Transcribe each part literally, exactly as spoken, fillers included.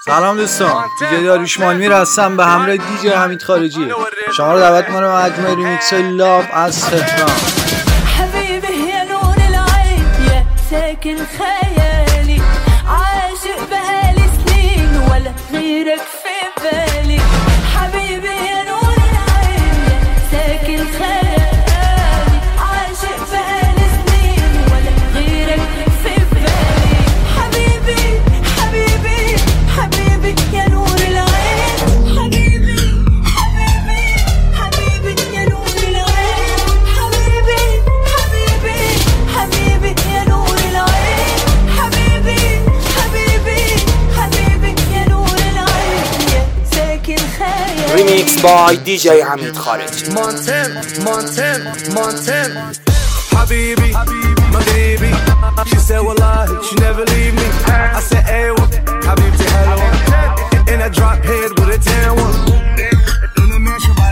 سلام دوستان، دیجی داریوش مالمیر هستم به همراه دیجی حمید خارجی. شما رو دعوت می‌کنم به مجموعه ریمیکس های لاف از تهران. حبیبی یا نور العین یا ساکن خیالی عاشق بقالي سنين ولا غيرك في بالي حبيبي يا نور العين يا ساكن خيالي عاشق بقالي سنين ولا غيرك في بالي حبيبي حبيبي حبيبي يا نور العين حبيبي حبيبي حبيبي يا نور العين حبيبي حبيبي حبيبي يا نور العين حبيبي حبيبي حبيبي يا نور العين يا ساكن خيالي ريميكس باي دي جي حميد خارج. Montana, Montana, Montana. Habibi, Habibi. She said, wallahi, she never leave me. I said, hey, well, Habibti, hello. In a drop head with a tan one. In a mansion by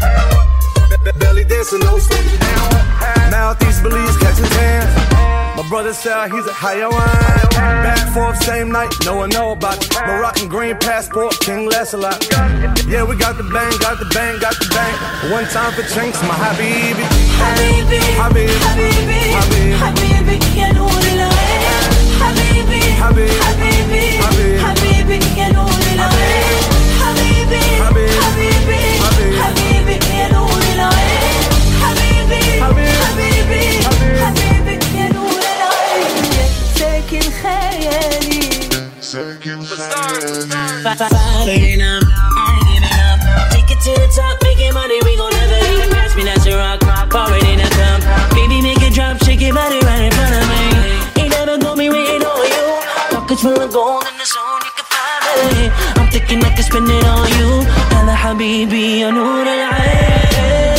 the belly dancing, no sleep. Mouth-east believes catching tan. My brother said he's a hayawan. Back and forth, same night, no one know about it. Moroccan green passport, King Lancelot. Yeah, we got the bang, got the bang, got the bang. One time for drinks, my habibi. حبيبي حبيبي حبيبي حبيبي حبيبي يا نور العين حبيبي حبيبي حبيبي حبيبي حبيبي يا نور العين حبيبي حبيبي حبيبي حبيبي حبيبي يا نور العين حبيبي حبيبي حبيبي يا نور العين ساكن خيالي ساكن خيالي Fucking up, hanging it up. Take it to the top, making money, we gon' never leave. Pass me that rock, pour it in a cup. Baby, make it drop, shake your body right in front of me. Ain't never got me waiting on you. Pockets full of gold in the zone, you can find it. I'm thinking I can spend it on you. Hala habibi, ya noor al-ayn.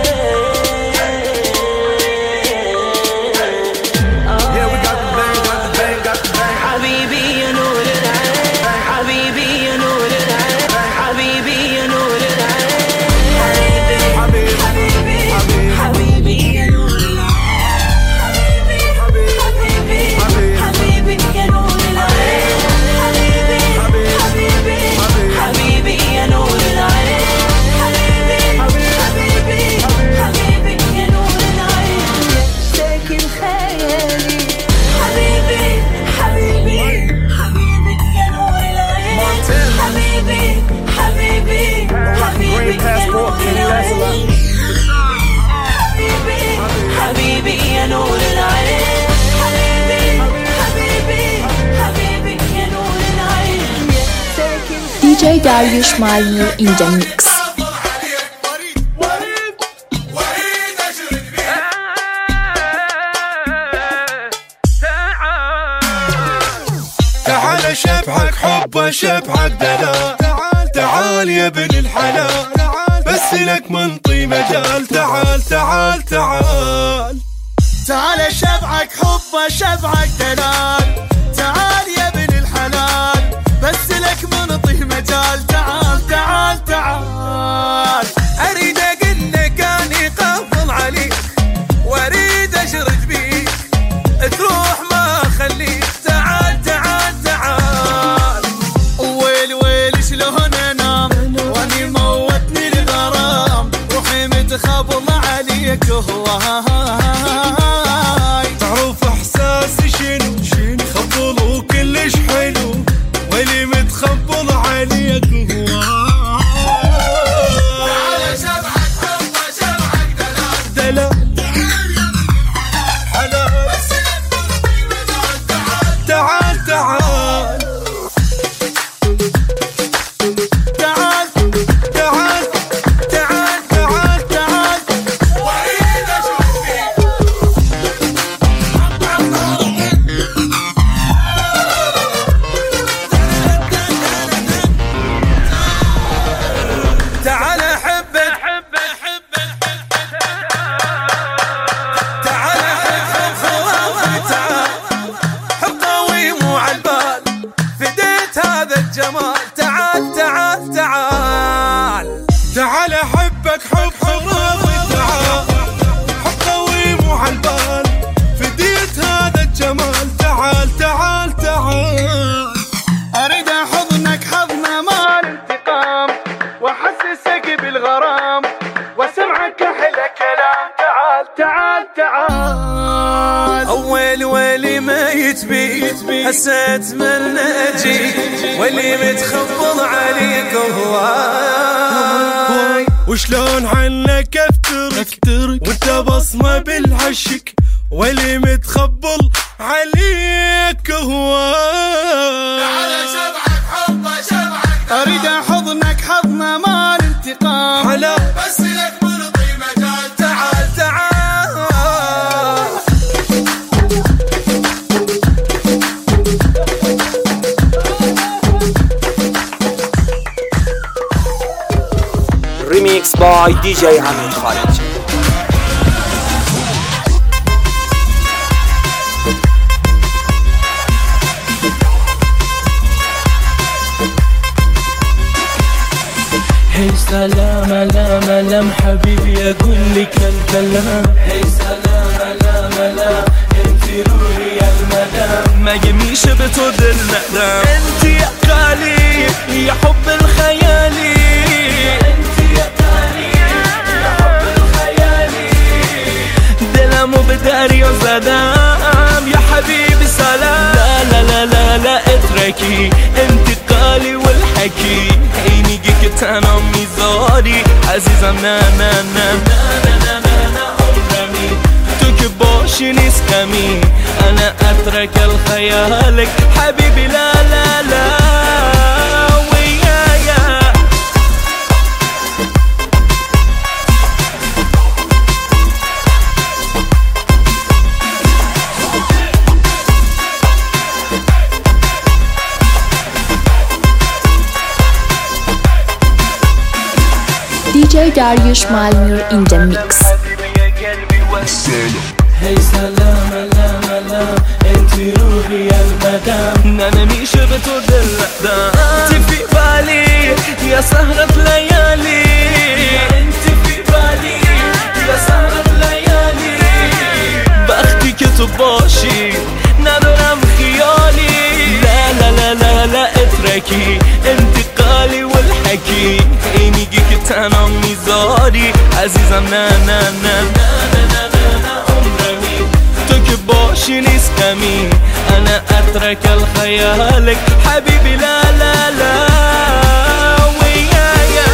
Yeah, we got the bang, got the bang, got the bang. Habibi, ya noor al-ayn. Habibi, ya noor al-ayn. Habibi, ya noor al-ayn. Habibi, حبيبي Habibi. حبيبي يا نور العين حبيبي حبيبي حبيبي يا نور العين حبيبي حبيبي حبيبي يا نور العين حبيبي حبيبي حبيبي يا نور العين ساكن خيالي حبيبي حبيبي حبيبي يا نور العين حبيبي حبيبي حبيبي يا نور العين حبيبي حبيبي يا نور العين حبيبي حبيبي حبيبي يا نور العين ساكن دیجی داریوش مالمیر in the mix. تعال شبحك حب شبحك دلال تعال يا ابن الحلال بس لك منطي مجال تعال تعال تعال تعال شبعك حب شبعك دلال تعال يا ابن الحلال بس لك منطي مجال تعال تعال تعال اريد اقول لك اني قافل عليك واريد اشرد بيك تروح ما اخليك تعال تعال تعال ويل ويل شلون انام واني موتني الغرام روحي متخبل عليك هواي تعرف احساسي شنو شنو خبل وكلش حلو واللي متخبل عليك هو تعال شبعك حب شبعك دلال دلال حلال تعال تعال تعال تعال تعال تعال تعال واريد اشوف فيك تعال احبك تعال احبك خلاص تعال حب قوي مو عالبال فديت هذا الجمال تعال تعال تعال تعال احبك حب خرافي تعال حب قوي مو عالبال فديت هذا الجمال تعال تعال تعال اريد احضنك ويلي ويلي ما يتبي هسه اتمنى اجي واللي متخبض عليك هواي وشلون عنك افترك وانت بصمه بالعشق واللي متخبل عليك هواي اريد حضنك حضنه مال انتقام حلا بس لك مرضي مجال تعال تعال ريميكس باي دي جي حميد خالد. هي سلام لام لام حبيبي اقول لك الكلام هي سلام لام لام انت روحي يا المدام ما يميش بتود المقدام انت يا غالي يا حب الخيالي انت يا غالي يا حب الخيالي دلم بداري وزدام يا حبيبي سلام لا لا لا لا لا اتركي انت قالي والحكي عيني كتانا ميزاري عزيزم نا نا نا نا نا نا نا عمرمي تو كباشي نسكمي انا اترك الخيالك حبيبي لا لا لا ويايا دي جي داريوش مالمير in the mix. هي سلام لام لام انت روحي يا المدام انا مش بتود الاقدام انت في بالي يا سهرة ليالي انت في بالي يا سهرة ليالي بختك تباشي ندرم خيالي لا لا لا لا لا اتركي انتقالي والحكي عيني كتانا ميزاري عزيزم نا نا نا نا نا نا عمرمي تو كباشي نسكمي انا اترك الخيالك حبيبي لا لا لا ويايا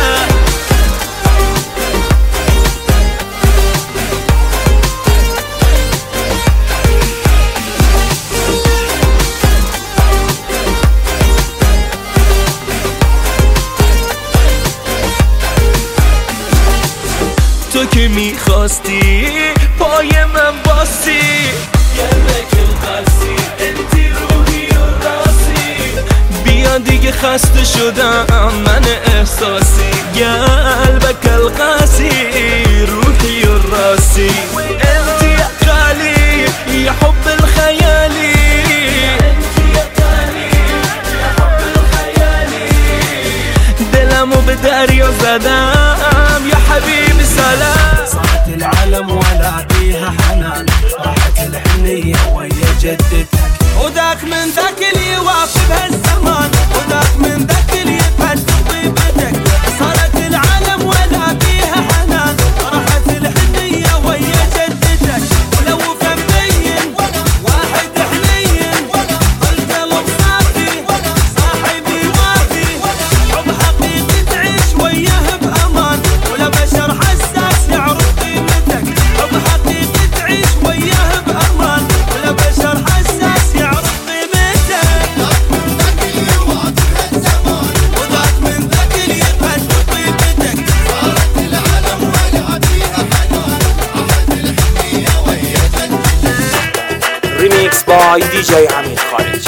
تو که میخواستی پای من باسی گرمک القسی انتی روحی و راسی بیا دیگه خسته شدم من احساسی قلبك القاسي روحي الراسي انتي يا غالي يا حب الخيالي انتي يا غالي يا حب الخيالي دلم بداري وزدام يا حبيبي سلام صارت العالم ولا فيها حنان راحت الحنية ويا جدتك وذاك من ذاك اللي يوافق هالزمان وذاك من ذاك اللي يفهد طيبتك صارت العالم ولا فيها حنان راحت الحنية ويا جدتك ولو فمبين واحد حنين القلب صافي صاحبي وافي حب حقيقي تعيش وياه بأمان ولا بشر حساس يعرف قيمتك حب حقيقي تعيش وياه بأمان ولا بشر حساس يعرف قيمتك وذاك من ذاك اللي يفهد طيبتك صارت العالم ولا فيها حنان راحت الحنية ويا جدتك ريميكس باي دي جي حميد خالد.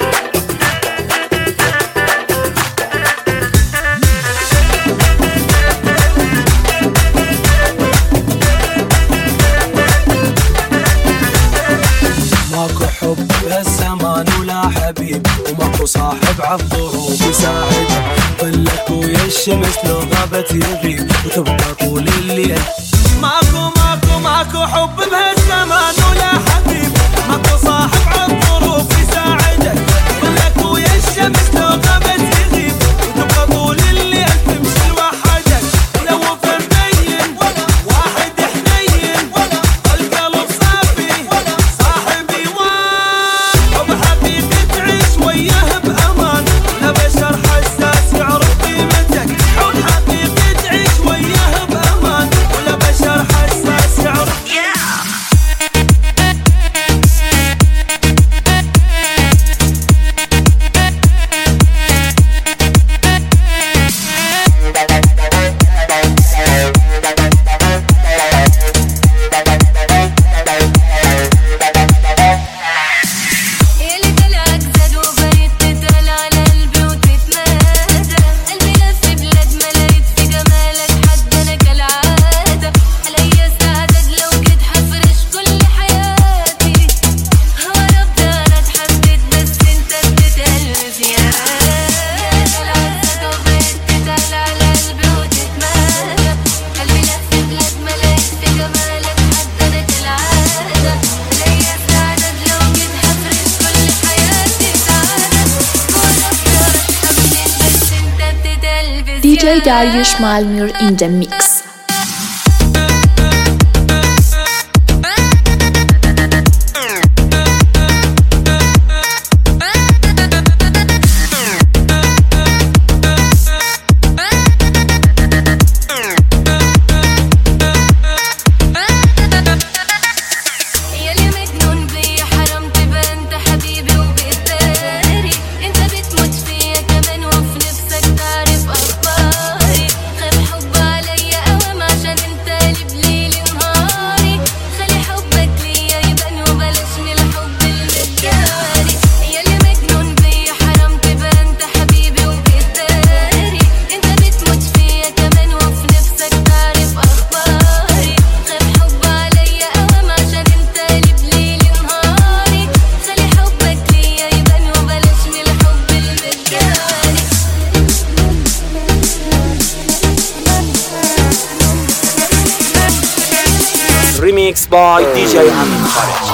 ماكو حب بهالزمان ولا حبيب وماكو صاحب عالظروف يساعد ظلك ويا الشمس لو غابت يغيب وتبقى طول الليل ماكو ماكو ماكو حب بهالزمان ولا حبيب ماكو صاحب عالظروف يساعدك ظلك ويا الشمس لو غابت يغيب وتبقى طول الليل تمشي لوحدك ولو فمبين واحد حنين القلب صافي صاحبي D J Dariush Malmur in the mix. Remix by D J Hamid Kharaj.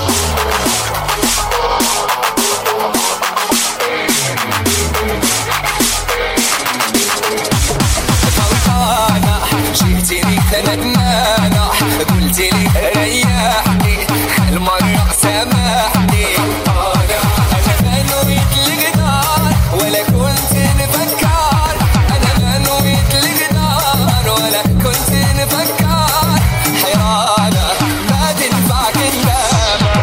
جيتيني ندمانة قلتيلي ريحني المرة سامحني أنا أنا ما نريد القدار ولا كنت نفكر أنا ما نريد القدار ولا كنت نفكر حيرانة ما تنفعك النامة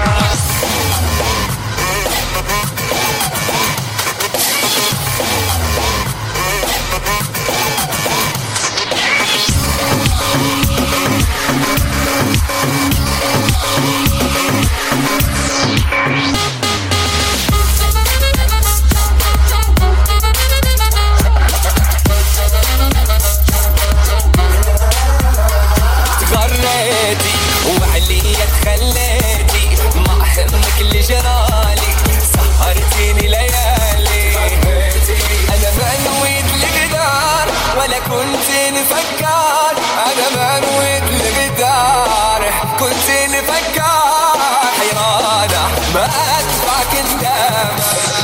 وعليا تخليتي ما همك اللي جرالي سهرتيني ليالي انا ما نويت القدار ولا كنت نفكر انا ما نويت القدار كنت نفكر حيرانة ما ادفعك الندامة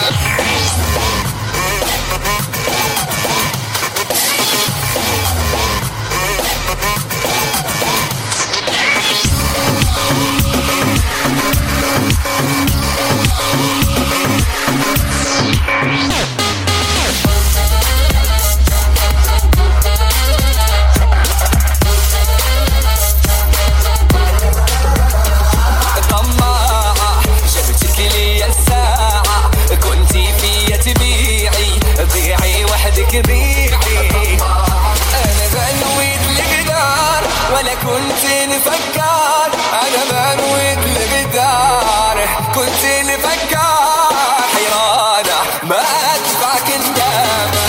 بيعي أنا بنويت القدار ولا كنت نفكر أنا بنويت القدار كنت نفكر حيرانة ما أدفعك الندامة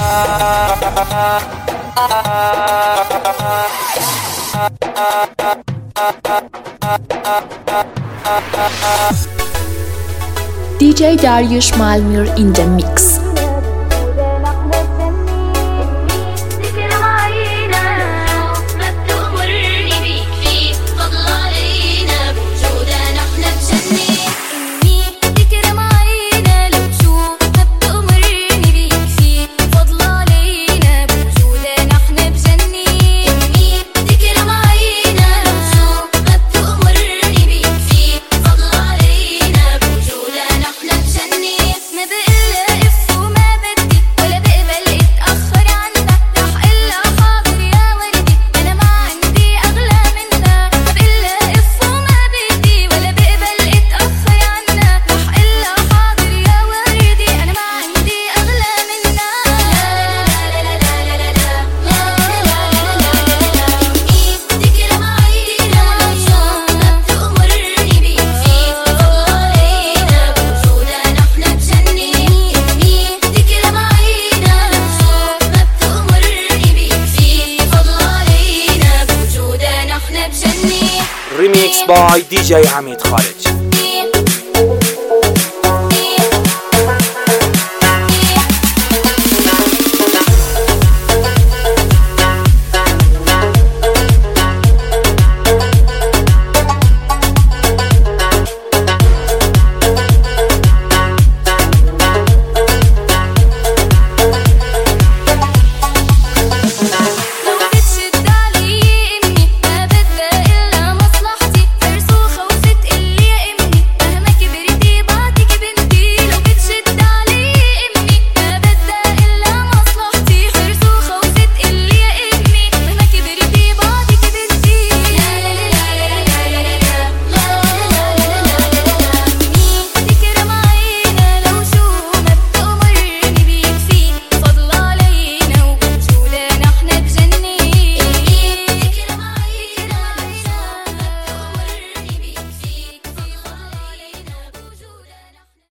D J Dariush Malmur in the mix. Remix by D J Hamid Kharaj.